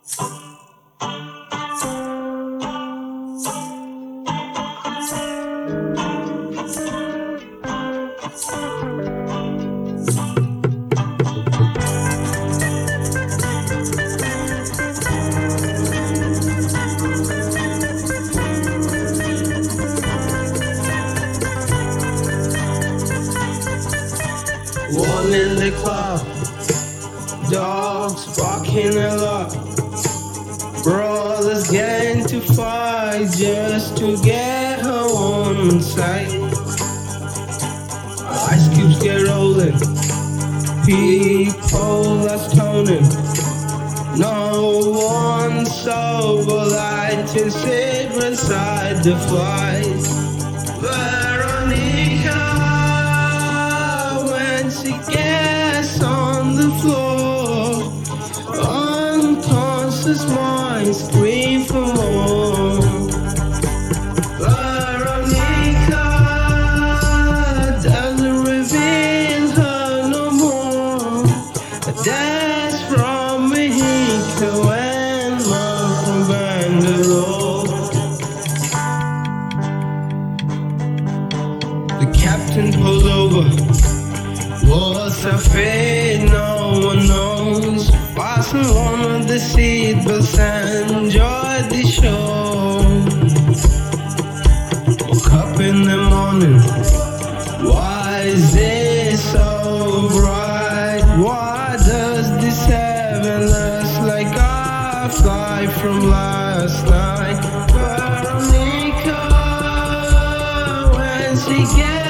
One in the club, dogs barking a lot, brothers getting to fight just to get her on side. Ice cubes get rolling, people are stoning. No one sober lighting cigarettes inside the flight. Veronica, she gets on the floor, unconscious mind scream for more. Veronica doesn't reveal her no more. That's from Mexico and mom from Bangalore. The captain pulls over. What's a fate no one knows? Fasten one of the seatbelts and enjoy the show. Woke up in the morning, why is it so bright? Why does this heaven look like I fly from last night? Veronica, when she gets